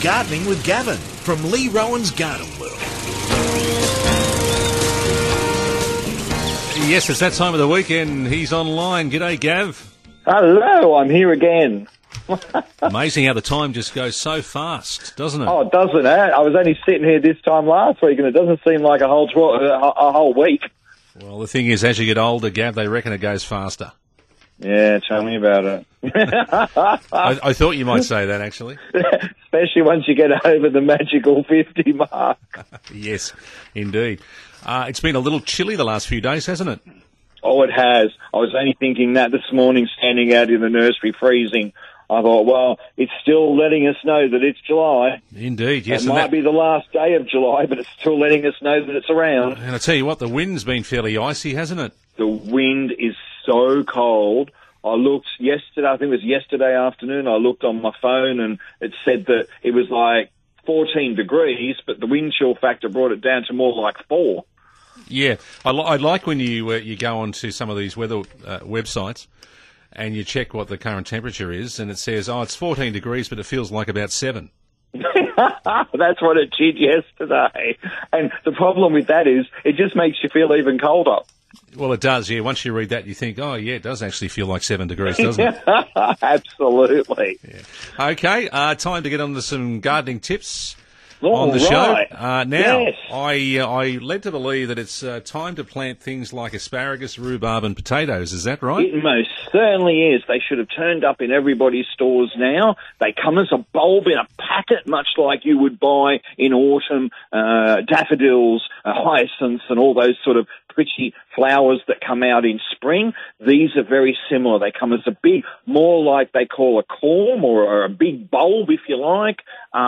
Gardening with Gavin from Lee Rowan's Garden World. Yes, it's that time of the weekend. He's online. G'day, Gav. Hello, I'm here again. Amazing how the time just goes so fast, doesn't it? Oh, doesn't it? I was only sitting here this time last week, and it doesn't seem like a whole week. Well, the thing is, as you get older, Gav, they reckon it goes faster. Yeah, tell me about it. I thought you might say that, actually. Especially once you get over the magical 50 mark. Yes, indeed. It's been a little chilly the last few days, hasn't it? Oh, it has. I was only thinking that this morning, standing out in the nursery freezing. I thought, well, it's still letting us know that it's July. Indeed, yes. It might be the last day of July, but it's still letting us know that it's around. And I tell you what, the wind's been fairly icy, hasn't it? The wind is so cold. I looked yesterday, I think it was yesterday afternoon, I looked on my phone and it said that it was like 14 degrees, but the wind chill factor brought it down to more like 4. Yeah, I like when you go onto some of these weather websites and you check what the current temperature is, and it says, it's 14 degrees, but it feels like about 7. That's what it did yesterday. And the problem with that is it just makes you feel even colder. Well, it does, yeah. Once you read that, you think, oh, yeah, it does actually feel like 7 degrees, doesn't it? Absolutely. Yeah. Okay, time to get on to some gardening tips on the show. Now, yes. I led to believe that it's time to plant things like asparagus, rhubarb and potatoes. Is that right? It most certainly is. They should have turned up in everybody's stores now. They come as a bulb in a packet, much like you would buy in autumn daffodils, hyacinths and all those sort of pretty flowers that come out in spring. These are very similar. They come as a big, more like they call a corm or a big bulb, if you like,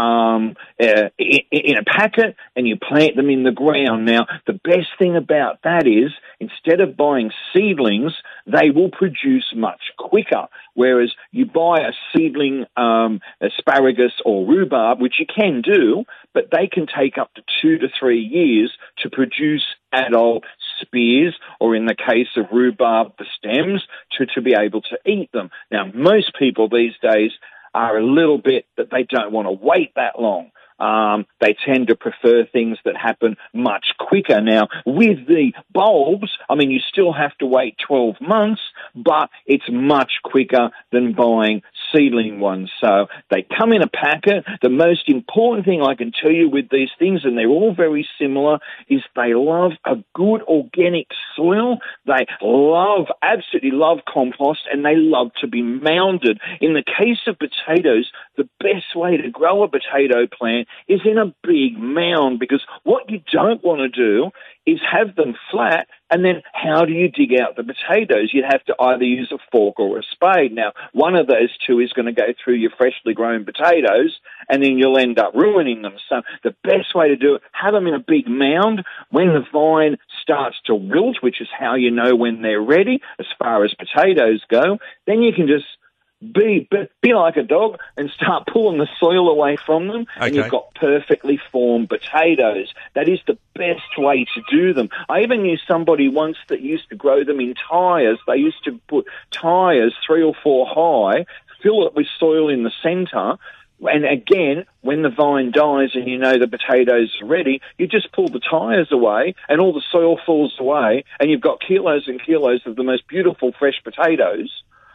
in a packet, and you plant them in the ground. Now, the best thing about that is, instead of buying seedlings, they will produce much quicker. Whereas you buy a seedling asparagus or rhubarb, which you can do, but they can take up to 2 to 3 years to produce adult spears, or in the case of rhubarb, the stems, to be able to eat them. Now, most people these days are a little bit that they don't want to wait that long. They tend to prefer things that happen much quicker. Now, with the bulbs, I mean, you still have to wait 12 months, but it's much quicker than buying seedling ones. So they come in a packet. The most important thing I can tell you with these things, and they're all very similar, is they love a good organic soil. They absolutely love compost, and they love to be mounded. In the case of potatoes, the best way to grow a potato plant is in a big mound, because what you don't want to do is have them flat, and then how do you dig out the potatoes? You'd have to either use a fork or a spade. Now, one of those two is going to go through your freshly grown potatoes, and then you'll end up ruining them. So the best way to do it, have them in a big mound. When the vine starts to wilt, which is how you know when they're ready, as far as potatoes go, then you can just be like a dog and start pulling the soil away from them, and you've got perfectly formed potatoes. That is the best way to do them. I even knew somebody once that used to grow them in tyres. They used to put tyres 3 or 4 high, fill it with soil in the centre, and again, when the vine dies and you know the potatoes are ready, you just pull the tyres away and all the soil falls away, and you've got kilos and kilos of the most beautiful fresh potatoes.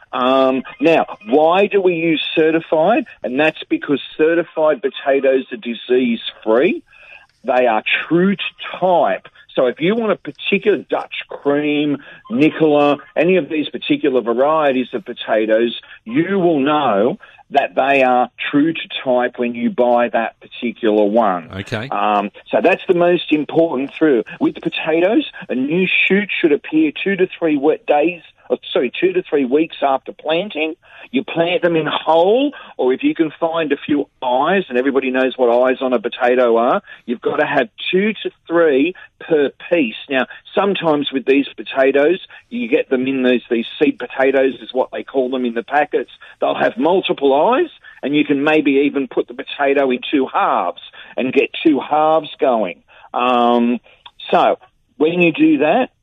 Now, why do we use certified? And that's because certified potatoes are disease-free. They are true to type. So if you want a particular Dutch cream, Nicola, any of these particular varieties of potatoes, you will know that they are true to type when you buy that particular one. Okay. So that's the most important through. With the potatoes, a new shoot should appear 2 to 3 weeks after planting. You plant them in whole, or if you can find a few eyes, and everybody knows what eyes on a potato are, you've got to have 2 to 3 per piece. Now, sometimes with these potatoes, you get them in these seed potatoes is what they call them in the packets. They'll have multiple eyes, and you can maybe even put the potato in 2 halves and get 2 halves going. So when you do that,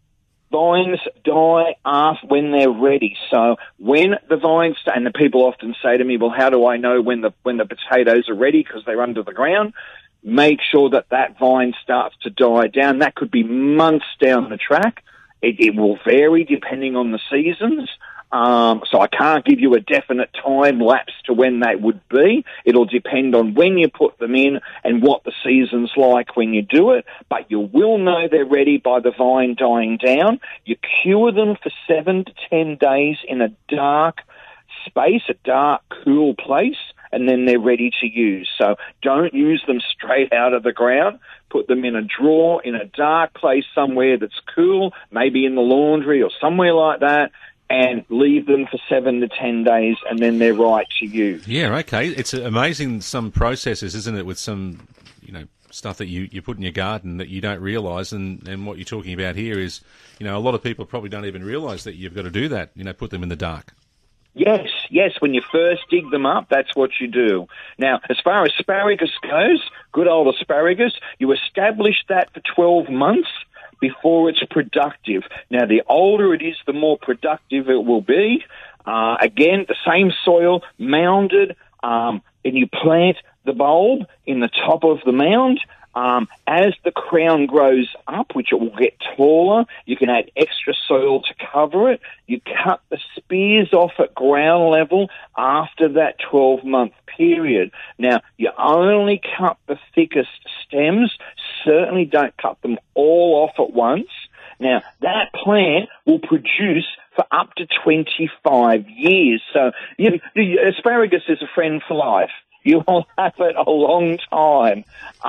vines die when they're ready. So when the vines, and the people often say to me, well, how do I know when the potatoes are ready because they're under the ground? Make sure that vine starts to die down. That could be months down the track. It will vary depending on the seasons. So I can't give you a definite time lapse to when that would be. It'll depend on when you put them in and what the season's like when you do it. But you will know they're ready by the vine dying down. You cure them for 7 to 10 days in a dark space, a dark, cool place, and then they're ready to use. So don't use them straight out of the ground. Put them in a drawer in a dark place somewhere that's cool, maybe in the laundry or somewhere like that, and leave them for 7 to 10 days, and then they're right to use. Yeah, okay. It's amazing some processes, isn't it, with some, stuff that you put in your garden that you don't realise, and what you're talking about here is, a lot of people probably don't even realise that you've got to do that, put them in the dark. Yes, when you first dig them up, that's what you do. Now, as far as asparagus goes, good old asparagus, you establish that for 12 months before it's productive. Now, the older it is, the more productive it will be. Again, the same soil, mounded, and you plant the bulb in the top of the mound. As the crown grows up, which it will get taller, you can add extra soil to cover it. You cut the spears off at ground level after that 12-month period. Now, you only cut the thickest stems. Certainly don't cut them all off at once. Now, that plant will produce for up to 25 years. So asparagus is a friend for life. You will have it a long time.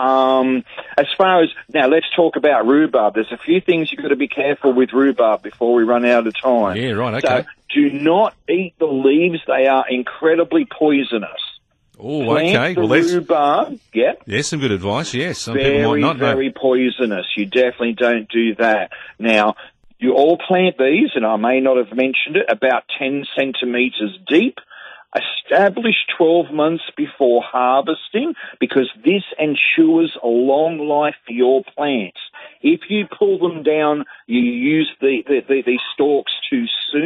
As far as, now let's talk about rhubarb. There's a few things you've got to be careful with rhubarb before we run out of time. Yeah, right, okay. So do not eat the leaves. They are incredibly poisonous. Oh, okay. Well, rhubarb, yeah. There's some good advice, yes. Some people might not know. Very poisonous. You definitely don't do that. Now, you all plant these, and I may not have mentioned it, about 10 centimetres deep. Establish 12 months before harvesting, because this ensures a long life for your plants. If you pull them down, you use the stalks too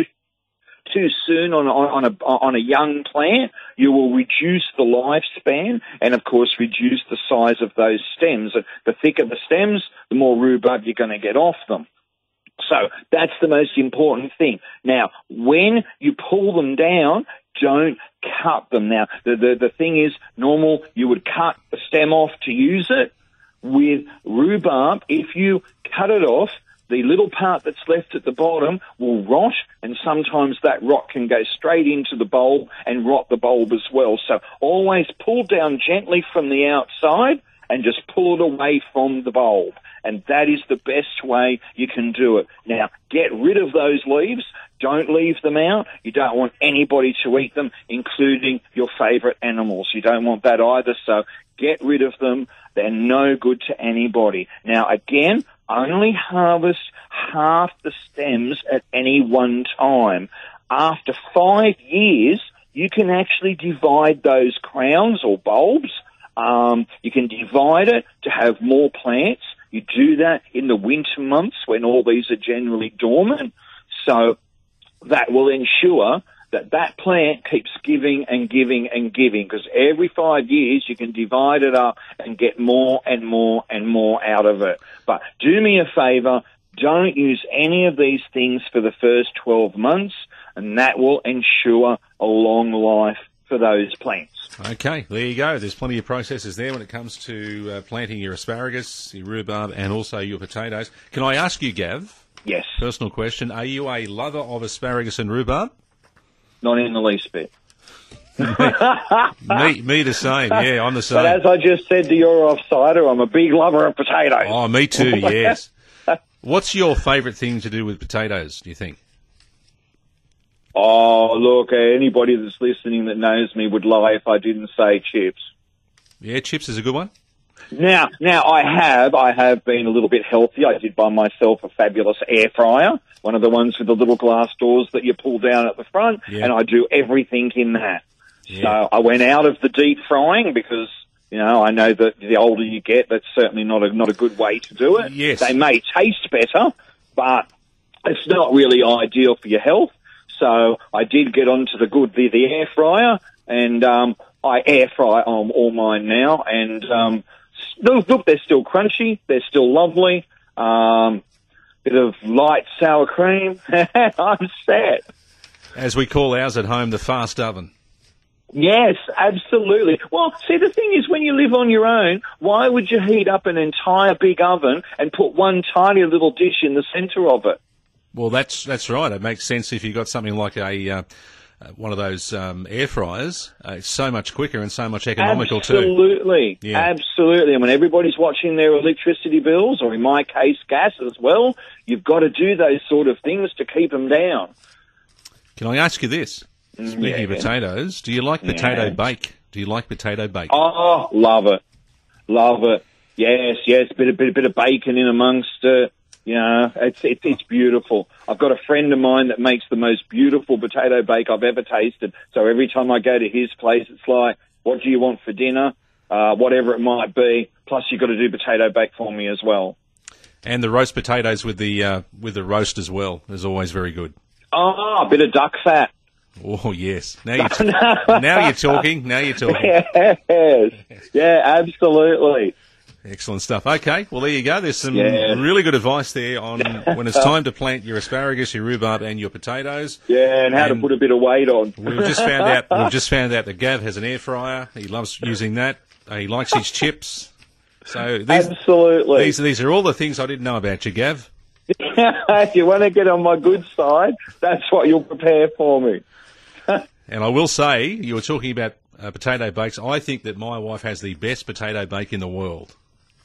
soon on a young plant, you will reduce the lifespan and, of course, reduce the size of those stems. The thicker the stems, the more rhubarb you're going to get off them. So that's the most important thing. Now, when you pull them down, don't cut them. Now, the thing is, you would cut the stem off to use it. With rhubarb, if you cut it off, the little part that's left at the bottom will rot, and sometimes that rot can go straight into the bulb and rot the bulb as well. So always pull down gently from the outside and just pull it away from the bulb. And that is the best way you can do it. Now, get rid of those leaves. Don't leave them out. You don't want anybody to eat them, including your favourite animals. You don't want that either, so get rid of them. They're no good to anybody. Now, again, only harvest half the stems at any one time. After 5 years, you can actually divide those crowns or bulbs. You can divide it to have more plants. You do that in the winter months when all these are generally dormant. So that will ensure that plant keeps giving and giving and giving, because every 5 years you can divide it up and get more and more and more out of it. But do me a favour, don't use any of these things for the first 12 months, and that will ensure a long life for those plants. Okay, there you go. There's plenty of processes there when it comes to planting your asparagus, your rhubarb, and also your potatoes. Can I ask you, Gav? Yes. Personal question. Are you a lover of asparagus and rhubarb? Not in the least bit. me the same. Yeah, I'm the same. But as I just said to your offsider, I'm a big lover of potatoes. Oh, me too, yes. What's your favourite thing to do with potatoes, do you think? Oh, look, anybody that's listening that knows me would lie if I didn't say chips. Yeah, chips is a good one. Now I have been a little bit healthy. I did buy myself a fabulous air fryer, one of the ones with the little glass doors that you pull down at the front, and I do everything in that. Yeah. So I went out of the deep frying because, I know that the older you get, that's certainly not a good way to do it. Yes. They may taste better, but as it's not really ideal for your health. So I did get onto the air fryer, and I air fry all mine now. And look, they're still crunchy. They're still lovely. Bit of light sour cream. I'm set. As we call ours at home, the fast oven. Yes, absolutely. Well, see, the thing is, when you live on your own, why would you heat up an entire big oven and put one tiny little dish in the centre of it? Well, that's right. It makes sense if you've got something like one of those air fryers. It's so much quicker and so much economical too. Absolutely. Yeah. Absolutely. And when everybody's watching their electricity bills, or in my case, gas as well, you've got to do those sort of things to keep them down. Can I ask you this? Speaking of potatoes, do you like potato bake? Do you like potato bake? Oh, love it. Love it. Yes. Bit of bacon in amongst it. You know, it's beautiful. I've got a friend of mine that makes the most beautiful potato bake I've ever tasted. So every time I go to his place, it's like, what do you want for dinner? Whatever it might be. Plus, you've got to do potato bake for me as well. And the roast potatoes with the roast as well is always very good. Oh, a bit of duck fat. Oh, yes. Now you're talking. Now you're talking. Yes. Yeah, absolutely. Excellent stuff. Okay, well, there you go. There's some really good advice there on when it's time to plant your asparagus, your rhubarb, and your potatoes. Yeah, and how to put a bit of weight on. We've just found out that Gav has an air fryer. He loves using that. He likes his chips. So absolutely, these are all the things I didn't know about you, Gav. If you want to get on my good side, that's what you'll prepare for me. And I will say, you were talking about potato bakes. I think that my wife has the best potato bake in the world.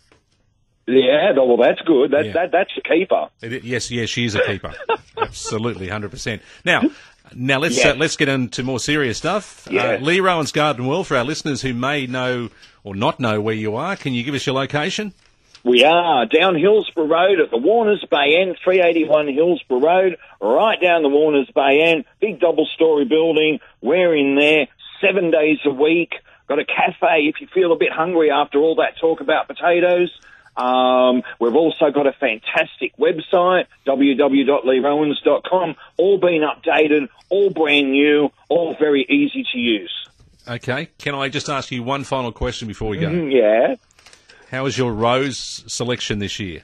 Yeah, well, that's good. That's a keeper. Yes, she is a keeper. Absolutely, 100%. Now let's get into more serious stuff. Yes. Lee Rowan's Garden World, for our listeners who may know or not know where you are, can you give us your location? We are down Hillsborough Road at the Warners Bay End, 381 Hillsborough Road, right down the Warners Bay End, big double-storey building. We're in there 7 days a week. Got a cafe if you feel a bit hungry after all that talk about potatoes. We've also got a fantastic website, www.leerowans.com, all been updated, all brand new, all very easy to use. Okay. Can I just ask you one final question before we go? Yeah. How is your rose selection this year?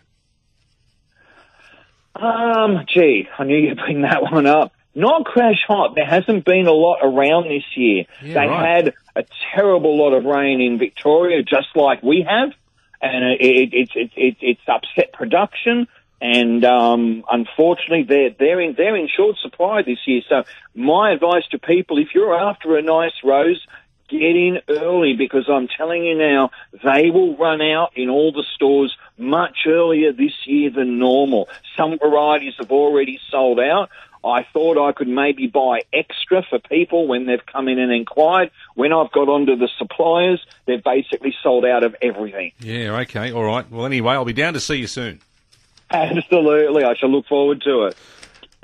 Gee, I knew you'd bring that one up. Not crash hot. There hasn't been a lot around this year. They had a terrible lot of rain in Victoria, just like we have, and it's upset production. And unfortunately, they're in short supply this year. So my advice to people: if you're after a nice rose, get in early, because I'm telling you now, they will run out in all the stores much earlier this year than normal. Some varieties have already sold out. I thought I could maybe buy extra for people when they've come in and inquired. When I've got onto the suppliers, they've basically sold out of everything. Yeah, okay, all right. Well, anyway, I'll be down to see you soon. Absolutely. I shall look forward to it.